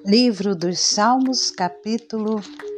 Livro dos Salmos, capítulo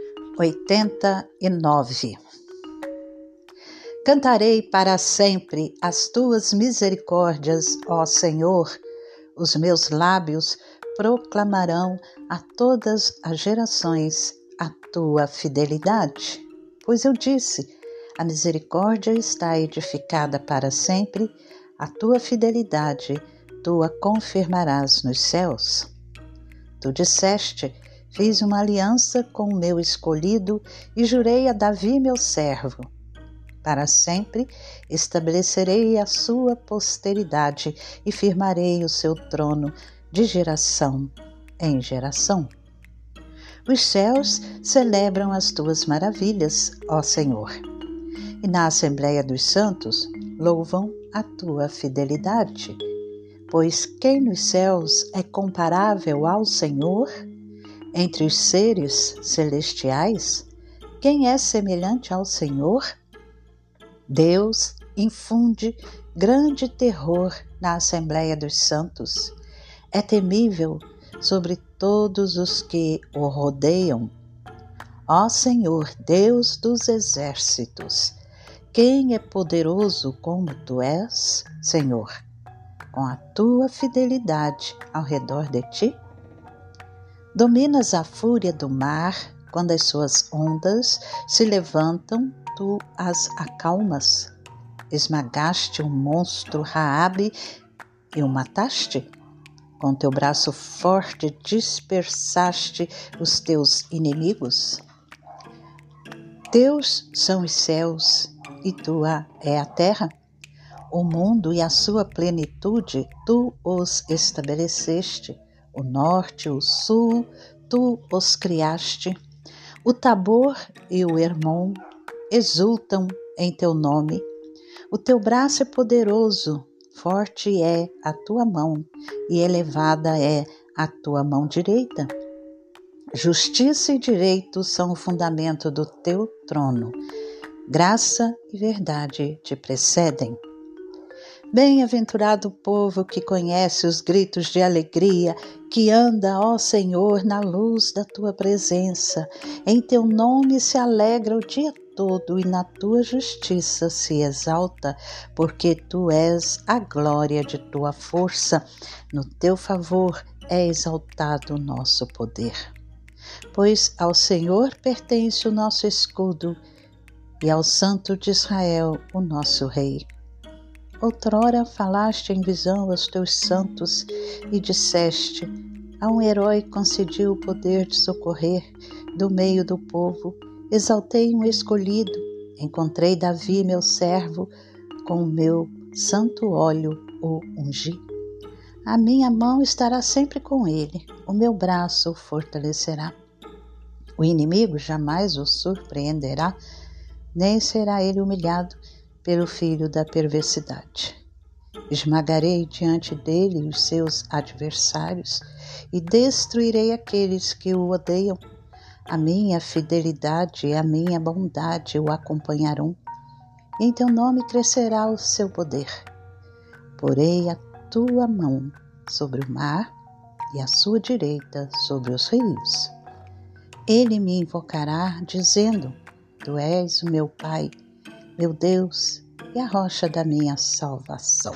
89. Cantarei para sempre as tuas misericórdias, ó Senhor. Os meus lábios proclamarão a todas as gerações a tua fidelidade. Pois eu disse, a misericórdia está edificada para sempre, a tua fidelidade tu a confirmarás nos céus. Tu disseste, fiz uma aliança com o meu escolhido e jurei a Davi meu servo. Para sempre estabelecerei a sua posteridade e firmarei o seu trono de geração em geração. Os céus celebram as tuas maravilhas, ó Senhor, e na Assembleia dos Santos louvam a tua fidelidade. Pois quem nos céus é comparável ao Senhor? Entre os seres celestiais, quem é semelhante ao Senhor? Deus infunde grande terror na Assembleia dos Santos. É temível sobre todos os que o rodeiam. Ó Senhor, Deus dos exércitos, quem é poderoso como tu és, Senhor? Com a tua fidelidade ao redor de ti? Dominas a fúria do mar, quando as suas ondas se levantam, tu as acalmas. Esmagaste o monstro Raabe e o mataste? Com teu braço forte dispersaste os teus inimigos? Teus são os céus e tua é a terra. O mundo e a sua plenitude, tu os estabeleceste. O norte e o sul, tu os criaste. O Tabor e o Hermon exultam em teu nome. O teu braço é poderoso, forte é a tua mão, e elevada é a tua mão direita. Justiça e direito são o fundamento do teu trono. Graça e verdade te precedem. Bem-aventurado o povo que conhece os gritos de alegria, que anda, ó Senhor, na luz da tua presença. Em teu nome se alegra o dia todo e na tua justiça se exalta, porque tu és a glória de tua força. No teu favor é exaltado o nosso poder. Pois ao Senhor pertence o nosso escudo e ao Santo de Israel o nosso Rei. Outrora falaste em visão aos teus santos e disseste, a um herói concedi o poder de socorrer do meio do povo, exaltei um escolhido, encontrei Davi meu servo, com o meu santo óleo o ungi. A minha mão estará sempre com ele, o meu braço o fortalecerá. O inimigo jamais o surpreenderá, nem será ele humilhado pelo filho da perversidade. Esmagarei diante dele os seus adversários e destruirei aqueles que o odeiam. A minha fidelidade e a minha bondade o acompanharão. Em teu nome crescerá o seu poder. Porei a tua mão sobre o mar e a sua direita sobre os rios. Ele me invocará, dizendo, tu és o meu Pai, meu Deus e a rocha da minha salvação.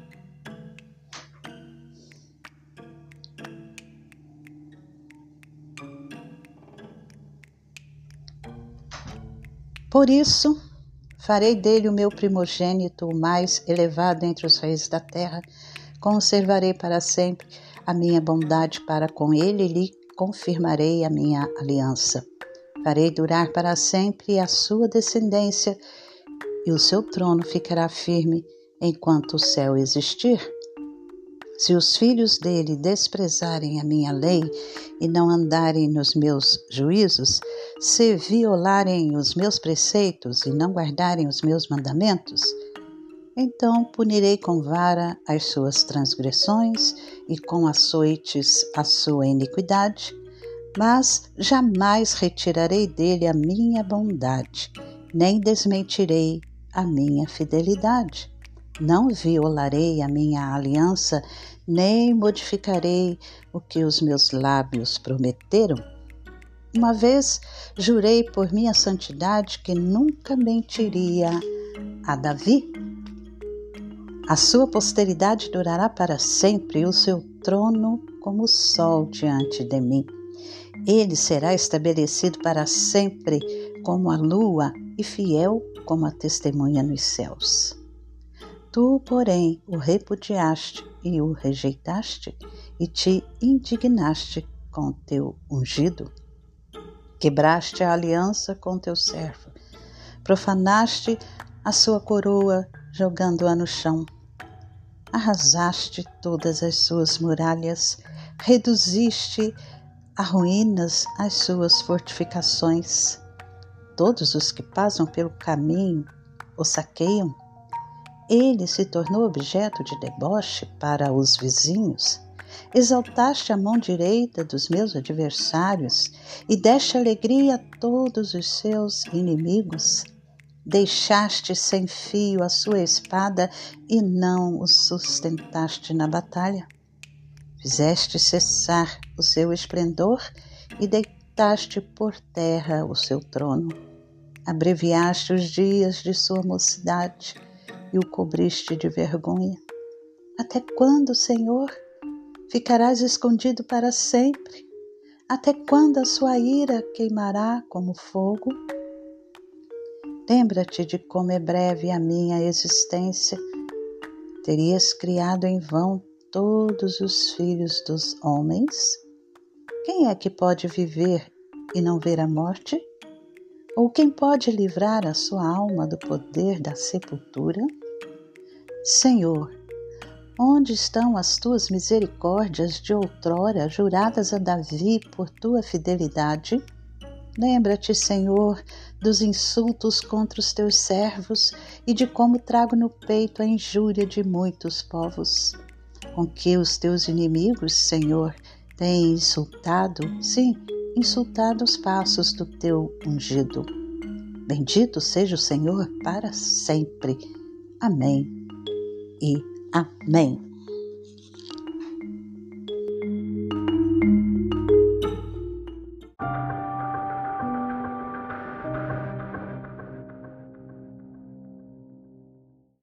Por isso, farei dele o meu primogênito, o mais elevado entre os reis da terra. Conservarei para sempre a minha bondade para com ele e lhe confirmarei a minha aliança. Farei durar para sempre a sua descendência e o seu trono ficará firme enquanto o céu existir. Se os filhos dele desprezarem a minha lei e não andarem nos meus juízos, se violarem os meus preceitos e não guardarem os meus mandamentos, então punirei com vara as suas transgressões e com açoites a sua iniquidade, mas jamais retirarei dele a minha bondade, nem desmentirei a minha fidelidade. Não violarei a minha aliança, nem modificarei o que os meus lábios prometeram. Uma vez jurei por minha santidade que nunca mentiria a Davi. A sua posteridade durará para sempre e o seu trono como o sol diante de mim. Ele será estabelecido para sempre como a lua e fiel como a testemunha nos céus. Tu, porém, o repudiaste e o rejeitaste e te indignaste com teu ungido. Quebraste a aliança com teu servo, profanaste a sua coroa jogando-a no chão. Arrasaste todas as suas muralhas, reduziste a ruínas as suas fortificações. Todos os que passam pelo caminho o saqueiam. Ele se tornou objeto de deboche para os vizinhos. Exaltaste a mão direita dos meus adversários e deste alegria a todos os seus inimigos. Deixaste sem fio a sua espada e não o sustentaste na batalha. Fizeste cessar o seu esplendor e deitaste por terra o seu trono. Abreviaste os dias de sua mocidade e o cobriste de vergonha. Até quando, Senhor, ficarás escondido para sempre? Até quando a sua ira queimará como fogo? Lembra-te de como é breve a minha existência. Terias criado em vão todos os filhos dos homens? Quem é que pode viver e não ver a morte? Ou quem pode livrar a sua alma do poder da sepultura? Senhor, onde estão as tuas misericórdias de outrora, juradas a Davi por tua fidelidade? Lembra-te, Senhor, dos insultos contra os teus servos e de como trago no peito a injúria de muitos povos. Com que os teus inimigos, Senhor, têm insultado, sim, insultado os passos do teu ungido. Bendito seja o Senhor para sempre. Amém e amém.